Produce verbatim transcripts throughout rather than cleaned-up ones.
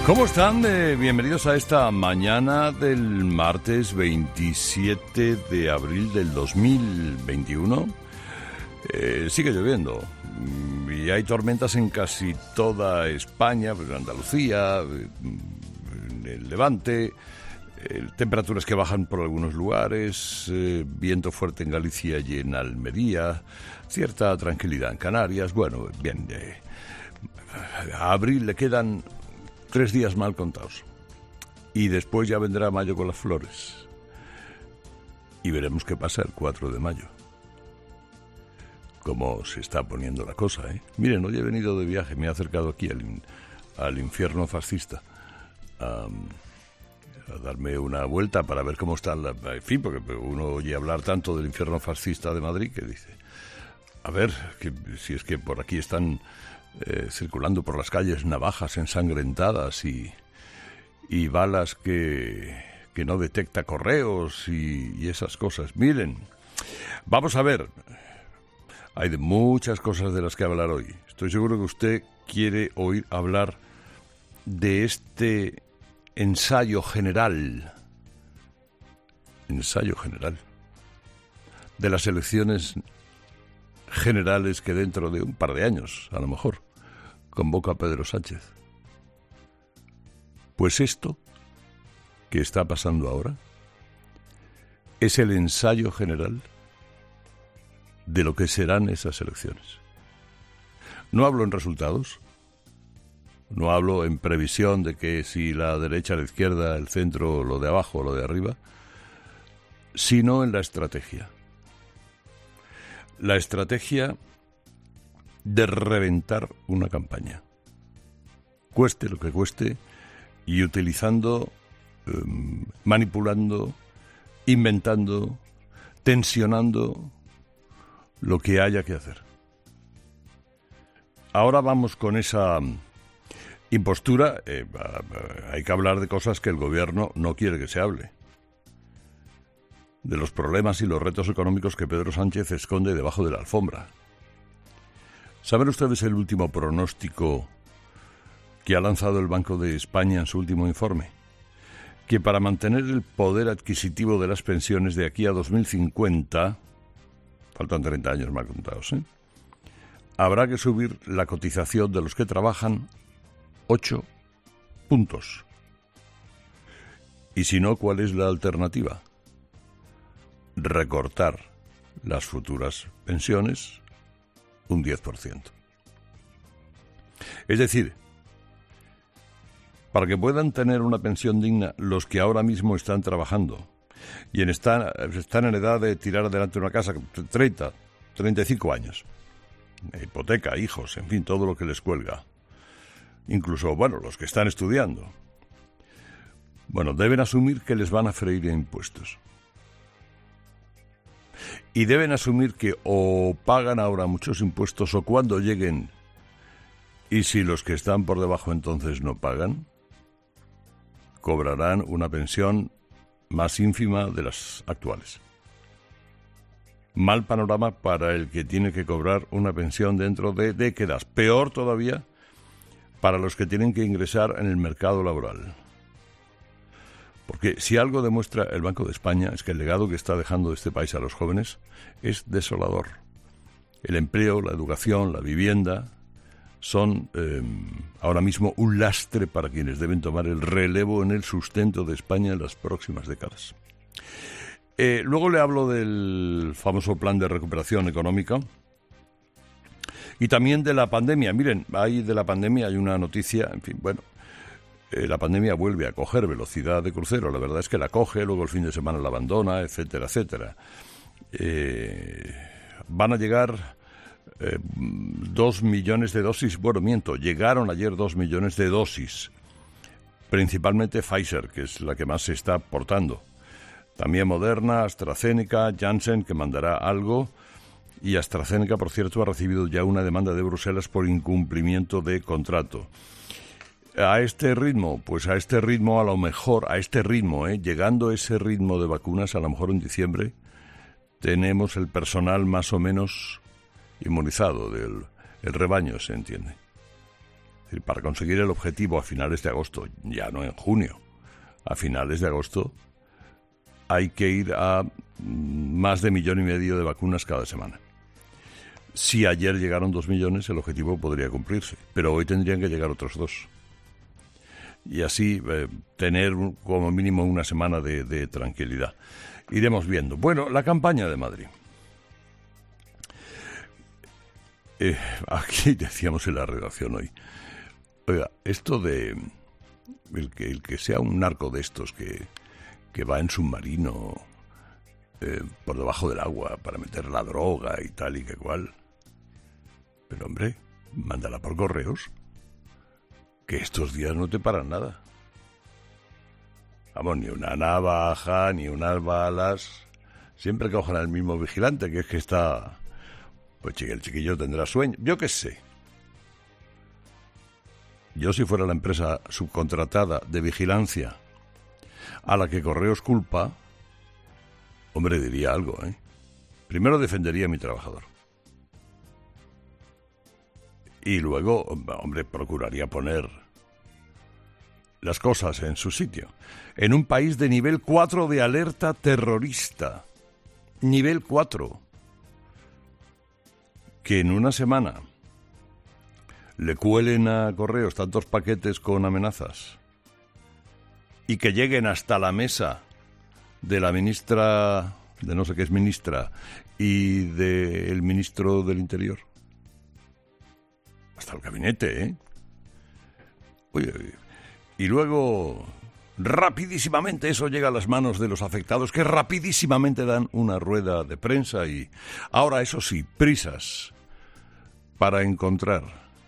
¿Cómo están? Eh, bienvenidos a esta mañana del martes veintisiete de abril del dos mil veintiuno. Eh, sigue lloviendo y hay tormentas en casi toda España, pues en Andalucía, en el Levante, eh, temperaturas que bajan por algunos lugares, eh, viento fuerte en Galicia y en Almería, cierta tranquilidad en Canarias. Bueno, bien, eh, a abril le quedan tres días mal contados. Y después ya vendrá mayo con las flores. Y veremos qué pasa el cuatro de mayo. Cómo se está poniendo la cosa, ¿eh? Miren, hoy he venido de viaje, me he acercado aquí al, al infierno fascista. A, a darme una vuelta para ver cómo está la... En fin, porque uno oye hablar tanto del infierno fascista de Madrid que dice... A ver, que, si es que por aquí están... Eh, circulando por las calles navajas ensangrentadas y, y balas que, que no detecta correos y, y esas cosas. Miren, vamos a ver, hay de muchas cosas de las que hablar hoy. Estoy seguro que usted quiere oír hablar de este ensayo general, ensayo general, de las elecciones generales que dentro de un par de años, a lo mejor, convoca a Pedro Sánchez. Pues esto que está pasando ahora es el ensayo general de lo que serán esas elecciones. No hablo en resultados, no hablo en previsión de que si la derecha, la izquierda, el centro, lo de abajo o lo de arriba, sino en la estrategia. La estrategia de reventar una campaña, cueste lo que cueste, y utilizando, eh, manipulando, inventando, tensionando lo que haya que hacer. Ahora vamos con esa impostura. Eh, hay que hablar de cosas que el gobierno no quiere que se hable. De los problemas y los retos económicos que Pedro Sánchez esconde debajo de la alfombra. ¿Saben ustedes el último pronóstico que ha lanzado el Banco de España en su último informe? Que para mantener el poder adquisitivo de las pensiones de aquí a dos mil cincuenta, faltan treinta años mal contados, ¿eh? Habrá que subir la cotización de los que trabajan ocho puntos. Y si no, ¿cuál es la alternativa? Recortar las futuras pensiones un diez por ciento. Es decir, para que puedan tener una pensión digna los que ahora mismo están trabajando y en están, están en edad de tirar adelante una casa, treinta, treinta y cinco años, hipoteca, hijos, en fin, todo lo que les cuelga, incluso, bueno, los que están estudiando, bueno, deben asumir que les van a freír impuestos. Y deben asumir que o pagan ahora muchos impuestos o cuando lleguen, y si los que están por debajo entonces no pagan, cobrarán una pensión más ínfima de las actuales. Mal panorama para el que tiene que cobrar una pensión dentro de décadas. Peor todavía para los que tienen que ingresar en el mercado laboral. Porque si algo demuestra el Banco de España es que el legado que está dejando este país a los jóvenes es desolador. El empleo, la educación, la vivienda son eh, ahora mismo un lastre para quienes deben tomar el relevo en el sustento de España en las próximas décadas. Eh, luego le hablo del famoso plan de recuperación económica y también de la pandemia. Miren, ahí de la pandemia hay una noticia, en fin, bueno. Eh, la pandemia vuelve a coger velocidad de crucero. La verdad es que la coge, luego el fin de semana la abandona, etcétera, etcétera. Eh, van a llegar eh, dos millones de dosis. Bueno, miento, llegaron ayer dos millones de dosis. Principalmente Pfizer, que es la que más se está aportando. También Moderna, AstraZeneca, Janssen, que mandará algo. Y AstraZeneca, por cierto, ha recibido ya una demanda de Bruselas por incumplimiento de contrato. A este ritmo, pues a este ritmo a lo mejor, a este ritmo, ¿eh? llegando a ese ritmo de vacunas, a lo mejor en diciembre, tenemos el personal más o menos inmunizado del el rebaño, se entiende. decir, para conseguir el objetivo a finales de agosto, ya no en junio, a finales de agosto, hay que ir a más de millón y medio de vacunas cada semana. Si ayer llegaron dos millones, el objetivo podría cumplirse, pero hoy tendrían que llegar otros dos. Y así eh, tener como mínimo una semana de, de tranquilidad. Iremos viendo. Bueno, la campaña de Madrid. Eh, aquí decíamos en la redacción hoy, oiga, esto de el que, el que sea un narco de estos que, que va en submarino eh, por debajo del agua para meter la droga y tal y que cual, pero hombre, mándala por correos, que estos días no te paran nada. Vamos, ni una navaja, ni unas balas, siempre cojan al mismo vigilante, que es que está... Pues el chiquillo tendrá sueño. Yo qué sé. Yo si fuera la empresa subcontratada de vigilancia a la que Correos culpa, hombre, diría algo, ¿eh? Primero defendería a mi trabajador. Y luego, hombre, procuraría poner las cosas en su sitio. En un país de nivel cuatro de alerta terrorista. Nivel cuatro. Que en una semana le cuelen a Correos tantos paquetes con amenazas y que lleguen hasta la mesa de la ministra, de no sé qué es ministra, y del ministro del Interior. Hasta el gabinete, ¿eh? Oye, y luego, rapidísimamente, eso llega a las manos de los afectados, que rapidísimamente dan una rueda de prensa y, ahora, eso sí, prisas para encontrar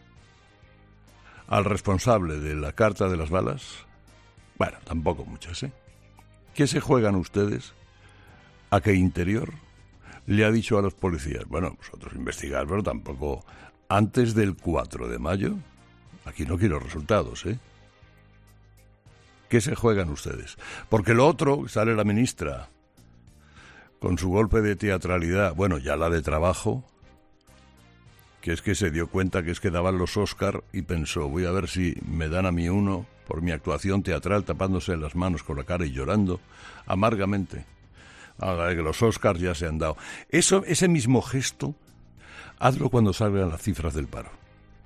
al responsable de la carta de las balas. Bueno, tampoco muchas, ¿eh? ¿Qué se juegan ustedes? ¿A qué Interior le ha dicho a los policías? Bueno, vosotros investigar, pero tampoco antes del cuatro de mayo. Aquí no quiero resultados, ¿eh? ¿Qué se juegan ustedes? Porque lo otro, sale la ministra con su golpe de teatralidad, bueno, ya la de trabajo, que es que se dio cuenta que es que daban los Oscar y pensó, voy a ver si me dan a mí uno por mi actuación teatral tapándose las manos con la cara y llorando amargamente. Ahora que los Oscars ya se han dado. Eso, ese mismo gesto, hazlo cuando salgan las cifras del paro.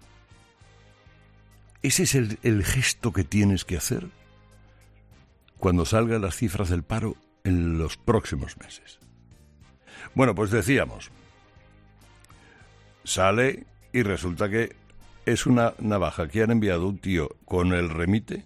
Ese es el, el gesto que tienes que hacer cuando salgan las cifras del paro en los próximos meses. Bueno, pues decíamos, sale y resulta que es una navaja que han enviado un tío con el remite,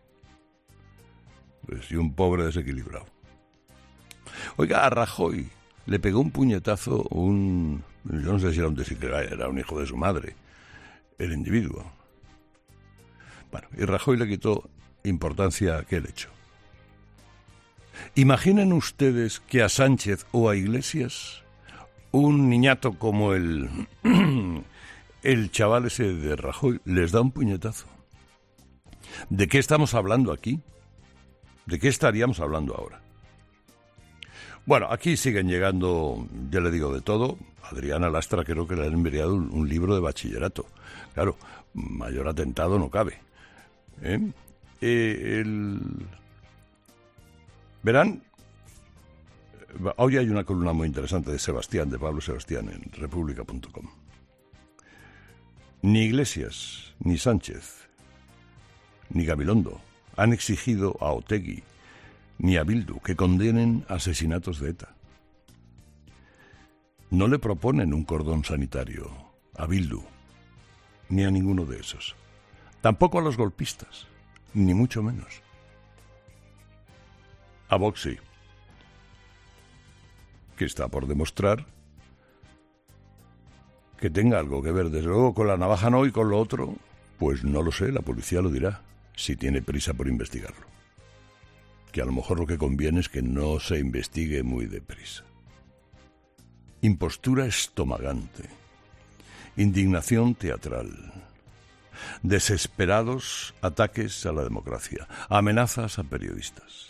pues, y un pobre desequilibrado. Oiga, a Rajoy le pegó un puñetazo un... Yo no sé si era un desequilibrado, era un hijo de su madre, el individuo. Bueno, y Rajoy le quitó importancia a aquel hecho. Imaginen ustedes que a Sánchez o a Iglesias, un niñato como el, el chaval ese de Rajoy, les da un puñetazo. ¿De qué estamos hablando aquí? ¿De qué estaríamos hablando ahora? Bueno, aquí siguen llegando, ya le digo de todo. Adriana Lastra creo que le han enviado un, un libro de bachillerato. Claro, mayor atentado no cabe. ¿Eh? Eh, el... Verán, hoy hay una columna muy interesante de Sebastián, de Pablo Sebastián, en república punto com. Ni Iglesias, ni Sánchez, ni Gabilondo han exigido a Otegi ni a Bildu que condenen asesinatos de ETA. No le proponen un cordón sanitario a Bildu, ni a ninguno de esos. Tampoco a los golpistas, ni mucho menos. A Vox sí, que está por demostrar que tenga algo que ver, desde luego, con la navaja no, y con lo otro, pues no lo sé, la policía lo dirá, si tiene prisa por investigarlo. Que a lo mejor lo que conviene es que no se investigue muy deprisa. Impostura estomagante, indignación teatral, desesperados ataques a la democracia, amenazas a periodistas.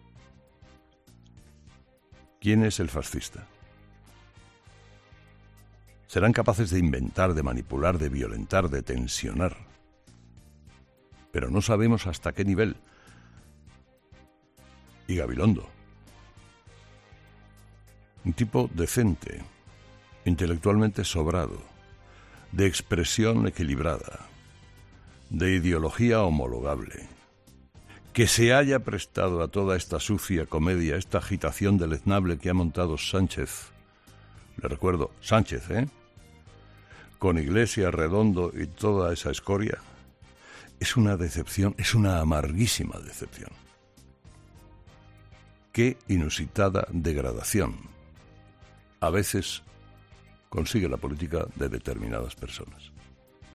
¿Quién es el fascista? ¿Serán capaces de inventar, de manipular, de violentar, de tensionar pero no sabemos hasta qué nivel. Y Gabilondo, un tipo decente, intelectualmente sobrado, de expresión equilibrada, de ideología homologable, que se haya prestado a toda esta sucia comedia, esta agitación deleznable que ha montado Sánchez. Le recuerdo, Sánchez, ¿eh? Con Iglesias, Redondo y toda esa escoria, es una decepción, es una amarguísima decepción. Qué inusitada degradación a veces consigue la política de determinadas personas.